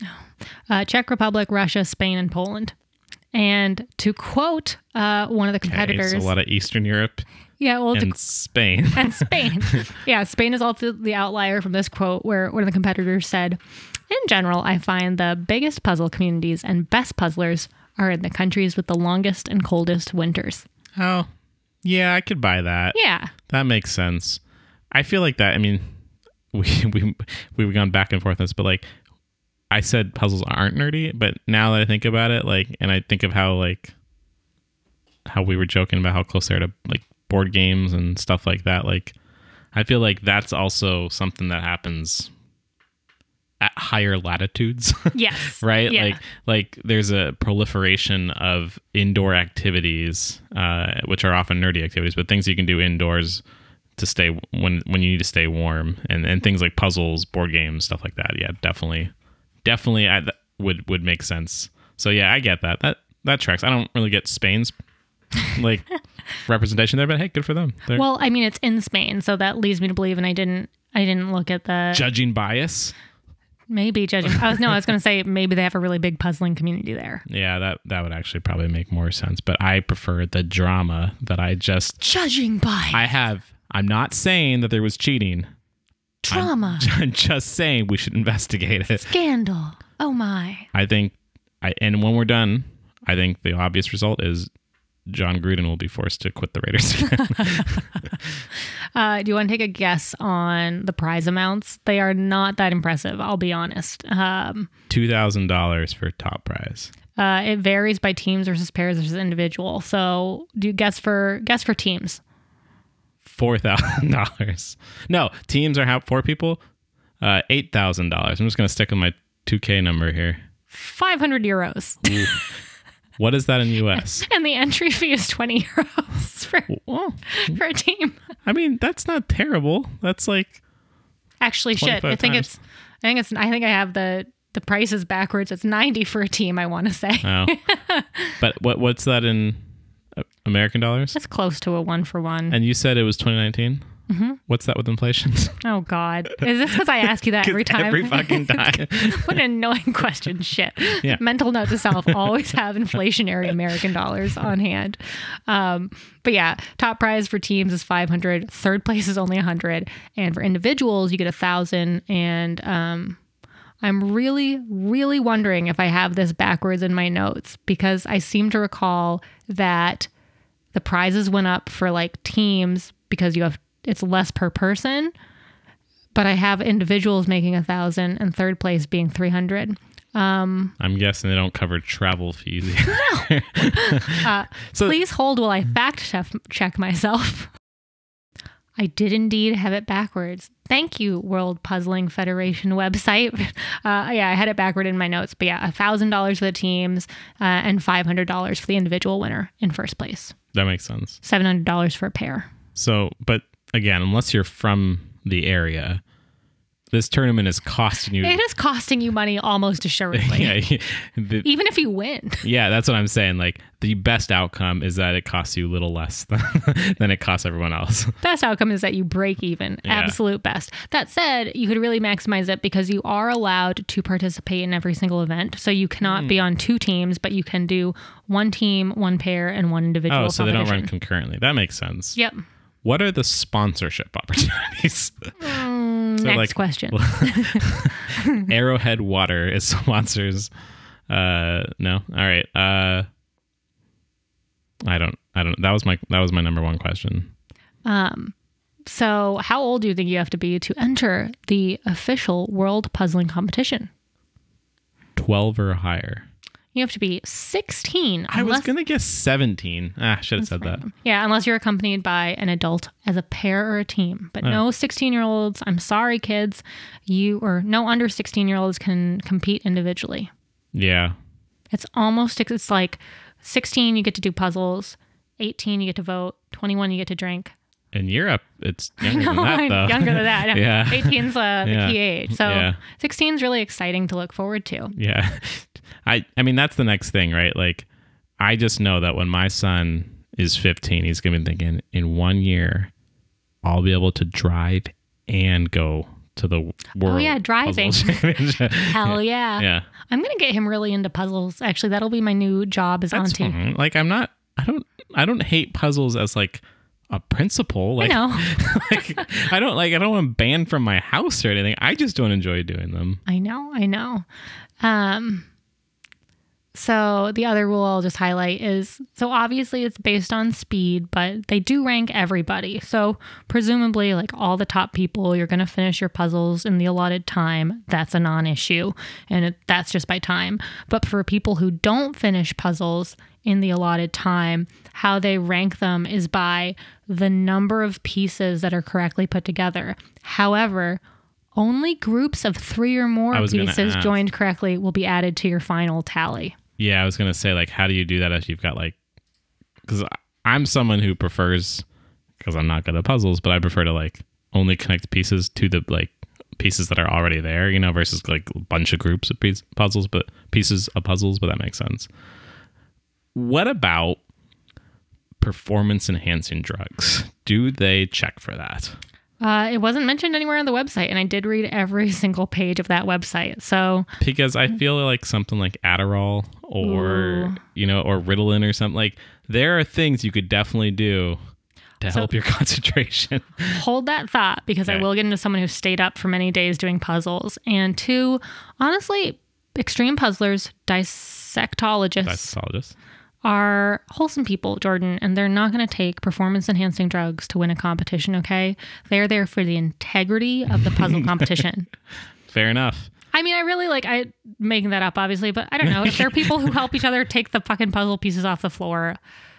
Uh, Czech Republic, Russia, Spain, and Poland. And to quote uh, one of the Okay, competitors, so a lot of Eastern Europe yeah, well, and to, Spain. and Spain, yeah, Spain is also the outlier from this quote, where one of the competitors said, "In general, I find the biggest puzzle communities and best puzzlers are in the countries with the longest and coldest winters." Oh, yeah, I could buy that. Yeah, That makes sense. I feel like that. I mean, we we we've gone back and forth on this, but like I said, puzzles aren't nerdy. But now that I think about it, like, and I think of how like how we were joking about how close they are to like board games and stuff like that. Like, I feel like that's also something that happens at higher latitudes. yes, Right? Yeah. Like like there's a proliferation of indoor activities, uh, which are often nerdy activities, but things you can do indoors to stay when when you need to stay warm, and, and things like puzzles, board games, stuff like that. Yeah, definitely. Definitely I, would would make sense. So yeah, I get that. That that tracks. I don't really get Spain's like representation there, but hey, good for them. They're Well, I mean, it's in Spain, so that leads me to believe, and I didn't, I didn't look at the judging bias. maybe judging. I was no, I was going to say maybe they have a really big puzzling community there. Yeah, that that would actually probably make more sense. But I prefer the drama that I just Judging by I have. I'm not saying that there was cheating. drama, I'm just saying we should investigate it. scandal. Oh my! I think, I and when we're done, I think the obvious result is John Gruden will be forced to quit the Raiders again. Uh, do you want to take a guess on the prize amounts? They are not that impressive. I'll be honest. Um, Two thousand dollars for top prize. uh, it varies by teams versus pairs versus individual. So, do you guess for guess for teams? Four thousand dollars. No, teams are how four people. Uh, eight thousand dollars. I'm just gonna stick with my two K number here. Five hundred euros, Ooh. What is that in U S? and the entry fee is twenty euros for Well, for a team. I mean, that's not terrible. That's like Actually, shit. I twenty-five think times. it's. I think it's. I think I have the the prices backwards. It's ninety for a team. I want to say. oh, but what what's that in uh, American dollars? That's close to a one for one. And you said it was twenty nineteen. Mm-hmm. What's that with inflation? Oh God, is this because I ask you that every time? Every fucking time. What an annoying question. Shit. Yeah. Mental note to self: always have inflationary American dollars on hand. Um, but yeah, top prize for teams is five hundred. Third place is only a hundred, and for individuals you get a thousand. And um, I'm really, really wondering if I have this backwards in my notes, because I seem to recall that the prizes went up for like teams because you have it's less per person, but I have individuals making a thousand and third place being three hundred. Um, I'm guessing they don't cover travel fees. uh, So- please hold while I fact chef- check myself. I did indeed have it backwards. Thank you, World Puzzling Federation website. Uh, yeah, I had it backward in my notes, but yeah, one thousand dollars for the teams uh, and five hundred dollars for the individual winner in first place. That makes sense. seven hundred dollars for a pair. So, but again, unless you're from the area, this tournament is costing you. It is costing you money almost assuredly. yeah, the- Even if you win. yeah, that's what I'm saying. Like the best outcome is that it costs you a little less than, than it costs everyone else. Best outcome is that you break even. Yeah. Absolute best. That said, you could really maximize it because you are allowed to participate in every single event. So you cannot Hmm. be on two teams, but you can do one team, one pair, and one individual Oh, so they don't competition. run concurrently. That makes sense. Yep. What are the sponsorship opportunities? Mm, So, next like, question. Arrowhead Water is sponsors. Uh, no. All right. Uh, I don't. I don't. That was my. That was my number one question. Um, so how old do you think you have to be to enter the official World Puzzling Competition? Twelve or higher. You have to be sixteen. I was unless- gonna guess seventeen. Ah, should have said that. Yeah, unless you're accompanied by an adult as a pair or a team. But Oh. no sixteen-year-olds. I'm sorry, kids. You or no under sixteen-year-olds can compete individually. Yeah. It's almost, it's like sixteen, you get to do puzzles. eighteen, you get to vote. twenty-one, you get to drink. In Europe, it's younger no, than that, though. Younger than that. Yeah. eighteen's uh, the Yeah. key age. So Yeah. sixteen's really exciting to look forward to. Yeah. I I mean, that's the next thing, right? Like, I just know that when my son is fifteen, he's going to be thinking, in one year, I'll be able to drive and go to the world. Oh, yeah, driving. Puzzle Championship. Hell yeah. Yeah. I'm going to get him really into puzzles. Actually, that'll be my new job as That's auntie. fine. Like, I'm not, I don't, I don't hate puzzles as like a principle. Like, I know. like, I don't like, I don't want them banned from my house or anything. I just don't enjoy doing them. I know. I know. Um, so the other rule I'll just highlight is, so obviously it's based on speed, but they do rank everybody. So presumably like all the top people, you're going to finish your puzzles in the allotted time. That's a non-issue. And it, that's just by time. But for people who don't finish puzzles in the allotted time, how they rank them is by the number of pieces that are correctly put together. However, only groups of three or more I was gonna pieces ask. joined correctly will be added to your final tally. Yeah, I was gonna say, like, how do you do that if you've got like, because I'm someone who prefers, because I'm not good at puzzles, but I prefer to like only connect pieces to the like pieces that are already there, you know, versus like a bunch of groups of piece, puzzles, but pieces of puzzles. But that makes sense. What about performance enhancing drugs? Do they check for that? Uh, it wasn't mentioned anywhere on the website, and I did read every single page of that website. So Because I feel like something like Adderall or, Ooh. you know, or Ritalin or something, like there are things you could definitely do to So- help your concentration. hold that thought, because I Okay. will get into someone who stayed up for many days doing puzzles. And two, honestly, extreme puzzlers, dissectologists, Dissectologist. are wholesome people, Jordan, and they're not going to take performance-enhancing drugs to win a competition, okay? They're there for the integrity of the puzzle competition. Fair enough. I mean, I really like, I making that up, obviously, but I don't know. If there are people who help each other take the fucking puzzle pieces off the floor,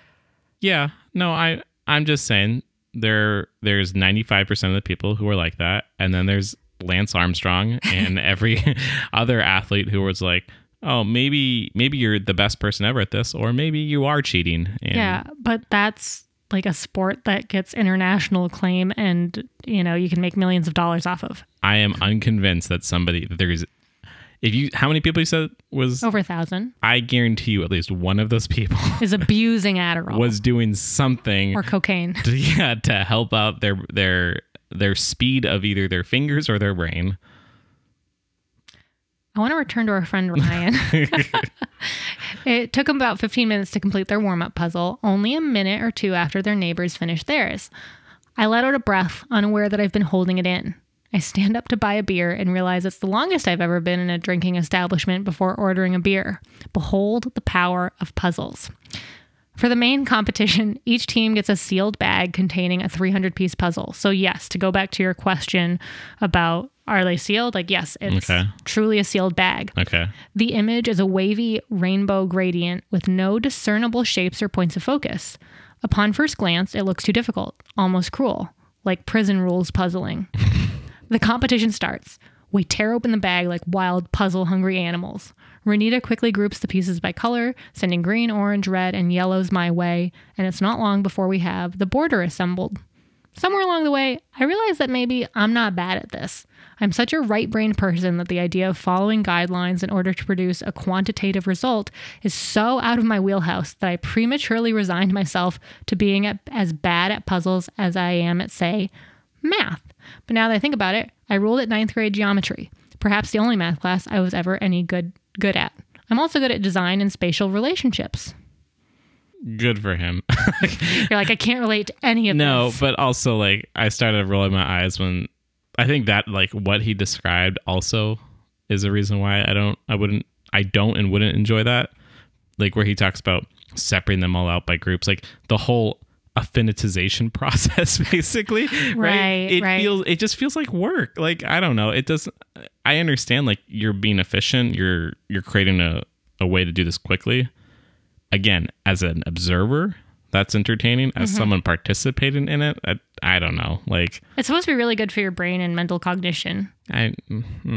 Yeah. No, I, I'm just saying there, there's ninety-five percent of the people who are like that. And then there's Lance Armstrong and every other athlete who was like, oh, maybe maybe you're the best person ever at this, or maybe you are cheating. And yeah, but that's like a sport that gets international acclaim and, you know, you can make millions of dollars off of. I am unconvinced that somebody that there is. If you, how many people you said was? Over a thousand. I guarantee you, at least one of those people Is abusing Adderall. was doing something or cocaine. to, yeah, to help out their their their speed of either their fingers or their brain. I want to return to our friend Ryan. It took them about fifteen minutes to complete their warm-up puzzle, only a minute or two after their neighbors finished theirs. I let out a breath, unaware that I've been holding it in. I stand up to buy a beer and realize it's the longest I've ever been in a drinking establishment before ordering a beer. Behold the power of puzzles. For the main competition, each team gets a sealed bag containing a three hundred piece puzzle. So yes, to go back to your question about are they sealed? Like, yes, it's Okay. truly a sealed bag. Okay. The image is a wavy rainbow gradient with no discernible shapes or points of focus. Upon first glance, it looks too difficult, almost cruel, like prison rules puzzling. The competition starts. We tear open the bag like wild, puzzle-hungry animals. Renita quickly groups the pieces by color, sending green, orange, red, and yellows my way, and it's not long before we have the border assembled. Somewhere along the way, I realized that maybe I'm not bad at this. I'm such a right-brained person that the idea of following guidelines in order to produce a quantitative result is so out of my wheelhouse that I prematurely resigned myself to being at, as bad at puzzles as I am at, say, math. But now that I think about it, I ruled at ninth grade geometry, perhaps the only math class I was ever any good good at. I'm also good at design and spatial relationships. Good for him. You're like, I can't relate to any of No, this. but also like I started rolling my eyes when I think that like what he described also is a reason why I don't, I wouldn't, I don't and wouldn't enjoy that. Like where he talks about separating them all out by groups, like the whole affinitization process, basically. Right. Right, It right. feels, it just feels like work. Like, I don't know. It doesn't, I understand like you're being efficient. You're, you're creating a, a way to do this quickly. Again, as an observer, that's entertaining. As Mm-hmm. someone participating in it, I, I don't know. Like, It's supposed to be really good for your brain and mental cognition. I, mm,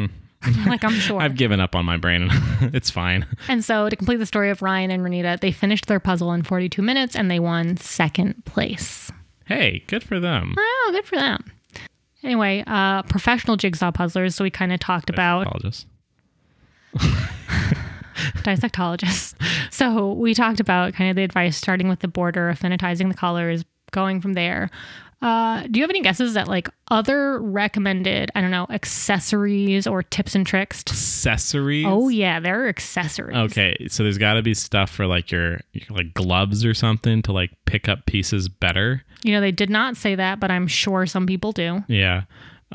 Like, I'm sure. I've given up on my brain. It's fine. And so to complete the story of Ryan and Renita, they finished their puzzle in forty-two minutes and they won second place. Hey, good for them. Oh, good for them. Anyway, uh, professional jigsaw puzzlers. So we kind of talked about Apologies. dissectologists. So we talked about kind of the advice starting with the border, affinitizing the colors, going from there. Uh, do you have any guesses at like other recommended, I don't know, accessories or tips and tricks? Accessories? Oh yeah, there are accessories. Okay, so there's got to be stuff for like your, your like gloves or something to like pick up pieces better. You know, they did not say that, but I'm sure some people do. Yeah.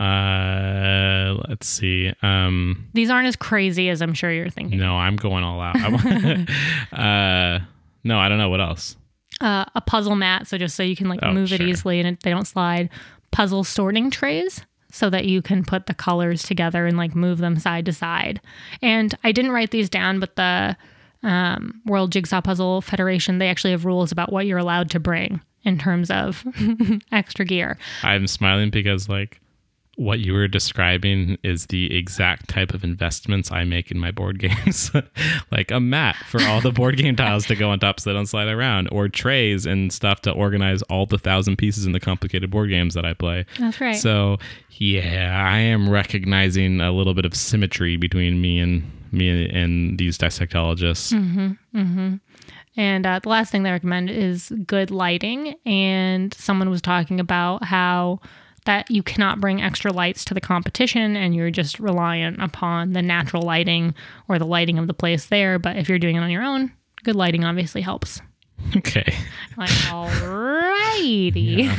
Uh, let's see. Um, These aren't as crazy as I'm sure you're thinking. no, I'm going all out. I want- uh, no, I don't know what else. Uh, a puzzle mat, so just so you can like Oh, move sure. it easily and it, they don't slide. Puzzle sorting trays, so that you can put the colors together and like move them side to side. And I didn't write these down, but the um, World Jigsaw Puzzle Federation, they actually have rules about what you're allowed to bring in terms of extra gear. I'm smiling because like what you were describing is the exact type of investments I make in my board games. Like a mat for all the board game tiles to go on top so they don't slide around, or trays and stuff to organize all the thousand pieces in the complicated board games that I play. That's right. So yeah, I am recognizing a little bit of symmetry between me and me and these dissectologists. Mm-hmm, mm-hmm. And uh, the last thing they recommend is good lighting. And someone was talking about how that you cannot bring extra lights to the competition and you're just reliant upon the natural lighting or the lighting of the place there. But if you're doing it on your own, good lighting obviously helps. Okay. Like, alrighty.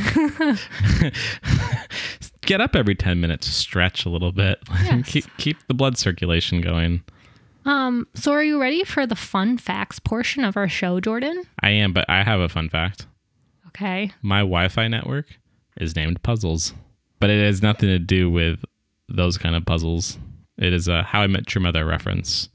Yeah. Get up every ten minutes, stretch a little bit. Yes. keep keep the blood circulation going. Um, so are you ready for the fun facts portion of our show, Jordan? I am, but I have a fun fact. Okay. My Wi-Fi network is named Puzzles, but it has nothing to do with those kind of puzzles. It is a How I Met Your Mother reference.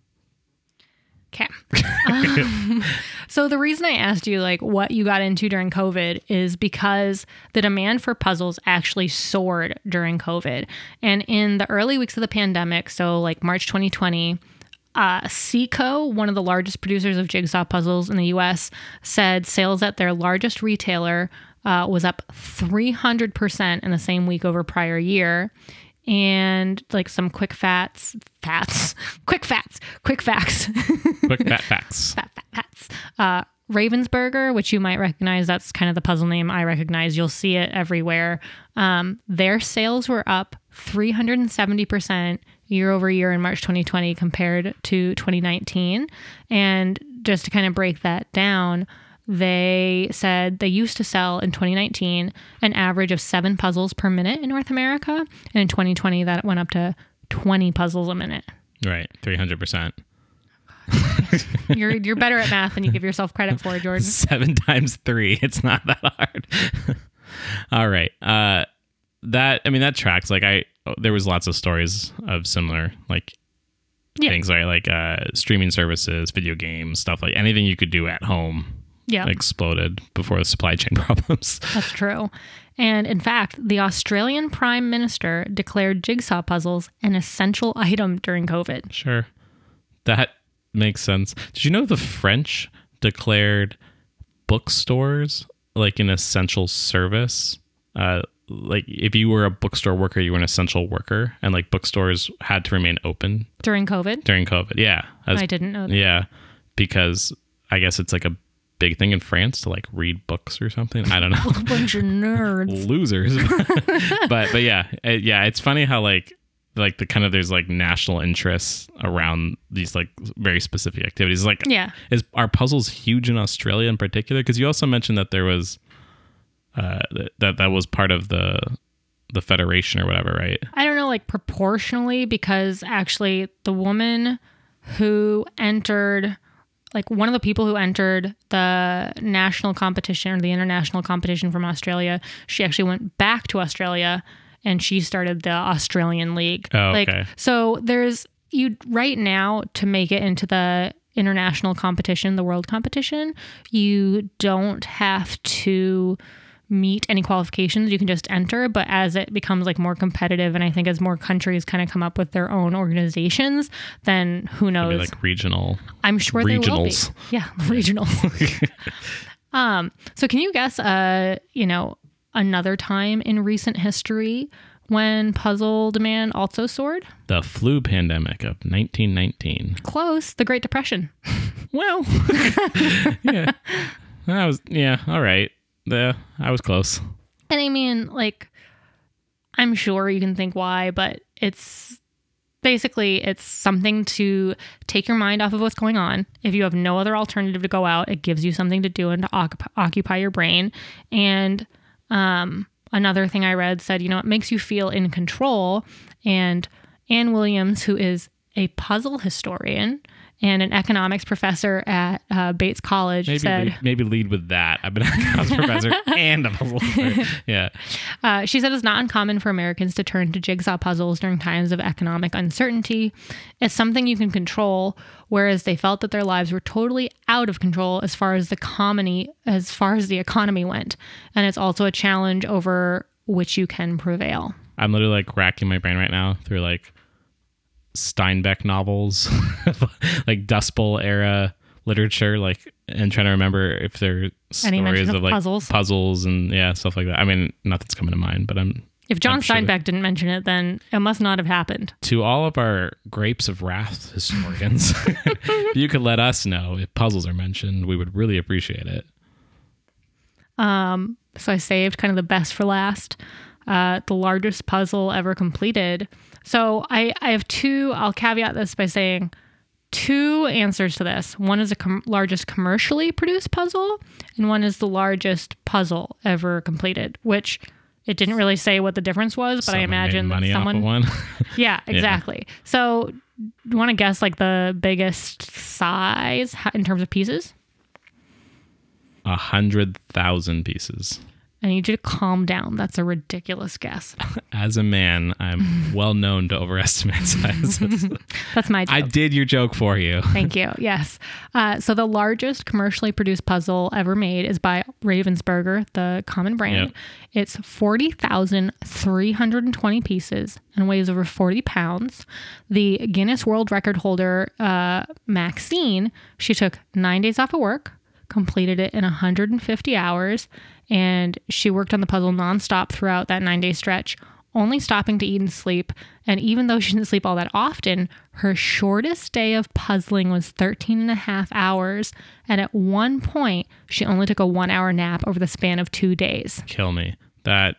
Okay. um, so the reason I asked you like what you got into during COVID is because the demand for puzzles actually soared during COVID. And in the early weeks of the pandemic, so like March twenty twenty, uh, Seco, one of the largest producers of jigsaw puzzles in the U S, said sales at their largest retailer uh, was up three hundred percent in the same week over prior year. And like some quick facts, fats, quick facts, quick facts, Quick fat facts. fat, fat, facts. Uh, Ravensburger, which you might recognize, that's kind of the puzzle name I recognize. You'll see it everywhere. Um, their sales were up three hundred seventy percent year over year in March twenty twenty compared to twenty nineteen. And just to kind of break that down, they said they used to sell in twenty nineteen an average of seven puzzles per minute in North America. And in twenty twenty, that went up to twenty puzzles a minute. Right, three hundred percent. You're you're better at math than you give yourself credit for, Jordan. Seven times three. It's not that hard. All right. Uh, that, I mean, that tracks. Like I, there was lots of stories of similar like Yeah. things, right? Like uh, streaming services, video games, stuff like anything you could do at home. Yeah, Exploded before the supply chain problems. that's true. And in fact, the Australian Prime Minister declared jigsaw puzzles an essential item during COVID. Sure. That makes sense. Did you know the French declared bookstores like an essential service? Uh, like if you were a bookstore worker, you were an essential worker, and like bookstores had to remain open During COVID? during COVID. Yeah. As- I didn't know that. Yeah. Because I guess it's like a big thing in France to like read books or something. I don't know. A bunch of nerds. Losers. but but yeah, it, yeah, it's funny how like like the kind of there's like national interests around these like very specific activities. Like Yeah. is are puzzles huge in Australia in particular? Because you also mentioned that there was uh that that was part of the the federation or whatever, right? I don't know, like proportionally, because actually the woman who entered, like one of the people who entered the national competition or the international competition from Australia, she actually went back to Australia and she started the Australian League. Oh, like, okay. so there's, you right now to make it into the international competition, the world competition, you don't have to meet any qualifications. You can just enter. But as it becomes like more competitive, and I think as more countries kind of come up with their own organizations, then who knows? Maybe like regional. I'm sure there will be. Regionals. Yeah, regional. um. So can you guess? Uh. You know, another time in recent history when puzzle demand also soared? The flu pandemic of nineteen nineteen. Close. The Great Depression. Well, yeah, I was. Yeah, all right. The I was close. And I mean, like, I'm sure you can think why, but it's basically it's something to take your mind off of what's going on. If you have no other alternative to go out, it gives you something to do and to occupy, occupy your brain. And um, another thing I read said, you know, it makes you feel in control. And Ann Williams, who is a puzzle historian and an economics professor at uh, Bates College, maybe said... Lead, maybe lead with that. I've been an economics professor and a puzzle player. Yeah. Uh, she said it's not uncommon for Americans to turn to jigsaw puzzles during times of economic uncertainty. It's something you can control, whereas they felt that their lives were totally out of control as far as the economy, as far as the economy went. And it's also a challenge over which you can prevail. I'm literally like racking my brain right now through like Steinbeck novels, like Dust Bowl era literature, like, and trying to remember if there are stories of, of like puzzles. puzzles and yeah, stuff like that. I mean, nothing's coming to mind, but I'm. If John I'm sure Steinbeck that, didn't mention it, then it must not have happened. To all of our Grapes of Wrath historians, if you could let us know if puzzles are mentioned, we would really appreciate it. Um. So I saved kind of the best for last. Uh, the largest puzzle ever completed. So I, I have two, I'll caveat this by saying two answers to this. One is the com- largest commercially produced puzzle, and one is the largest puzzle ever completed, which it didn't really say what the difference was, but Someone I imagine made money that someone... off of one. Yeah, exactly. Yeah. So do you want to guess like the biggest size in terms of pieces? A hundred thousand pieces. I need you to calm down. That's a ridiculous guess. As a man, I'm well known to overestimate sizes. That's my joke. I did your joke for you. Thank you. Yes. Uh, so the largest commercially produced puzzle ever made is by Ravensburger, the common brand. Yep. It's forty thousand three hundred twenty pieces and weighs over forty pounds. The Guinness World Record holder, uh, Maxine, she took nine days off of work, completed it in one hundred fifty hours, and she worked on the puzzle nonstop throughout that nine-day stretch, only stopping to eat and sleep. And even though she didn't sleep all that often, her shortest day of puzzling was thirteen and a half hours. And at one point, she only took a one-hour nap over the span of two days. Kill me. That...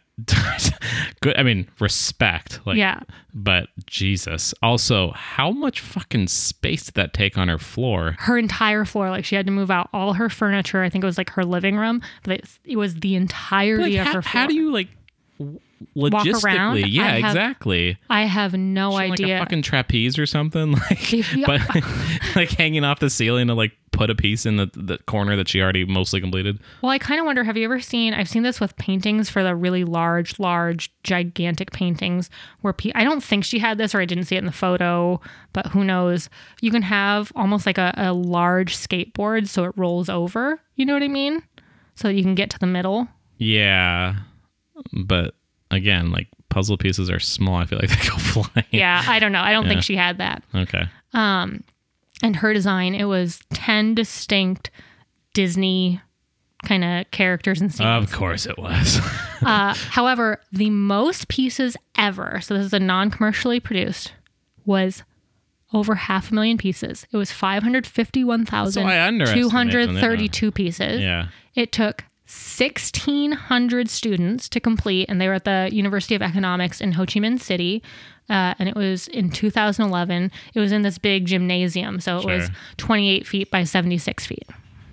Good. I mean, respect. Like, yeah. But Jesus. Also, how much fucking space did that take on her floor? Her entire floor. Like, she had to move out all her furniture. I think it was like her living room, but it, it was the entirety like, of how, her floor. How do you like logistically? Walk around? Yeah, I have, exactly. I have no She idea. Like a fucking trapeze or something, like, Yeah. but like hanging off the ceiling to like put a piece in the, the corner that she already mostly completed. Well, I kind of wonder, have you ever seen, I've seen this with paintings for the really large, large, gigantic paintings where pe- I don't think she had this, or I didn't see it in the photo, but who knows. You can have almost like a, a large skateboard so it rolls over. You know what I mean? So that you can get to the middle. Yeah. But again, like puzzle pieces are small. I feel like they go flying. Yeah, I don't know. I don't Yeah. think she had that. Okay. Um, and her design, it was ten distinct Disney kind of characters and scenes. Of course it was. uh, however, the most pieces ever, so this is a non-commercially produced, was over half a million pieces. It was five hundred fifty-one thousand two hundred thirty-two pieces. Yeah. It took sixteen hundred students to complete, and they were at the University of Economics in Ho Chi Minh City. Uh, and it was in two thousand eleven. It was in this big gymnasium. So it Sure. was twenty-eight feet by seventy-six feet.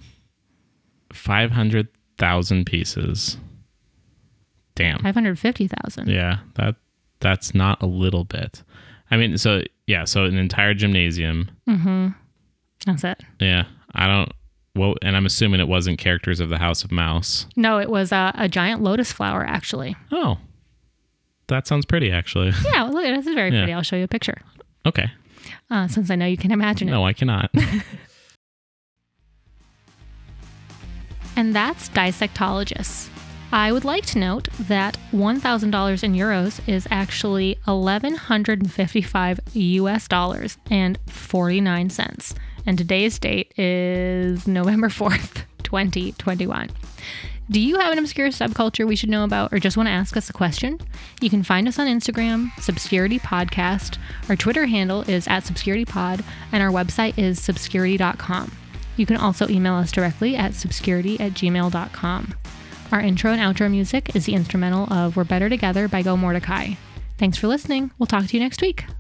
five hundred thousand pieces. Damn. five hundred fifty thousand. Yeah, that that's not a little bit. I mean, so yeah, so an entire gymnasium. Mm-hmm. That's it. Yeah, I don't. Well, and I'm assuming it wasn't characters of the House of Mouse. No, it was a, a giant lotus flower, actually. Oh, that sounds pretty, actually. Yeah, look, this is very Yeah. pretty. I'll show you a picture. Okay. Uh, since I know you can imagine it. No, I cannot. And that's Dissectologists. I would like to note that one thousand dollars in euros is actually eleven fifty-five U S dollars and forty-nine cents. And today's date is November fourth, twenty twenty-one. Do you have an obscure subculture we should know about or just want to ask us a question? You can find us on Instagram, Subscurity Podcast. Our Twitter handle is at SubscurityPod, and our website is subscurity dot com. You can also email us directly at subscurity at gmail dot com. Our intro and outro music is the instrumental of We're Better Together by Go Mordecai. Thanks for listening. We'll talk to you next week.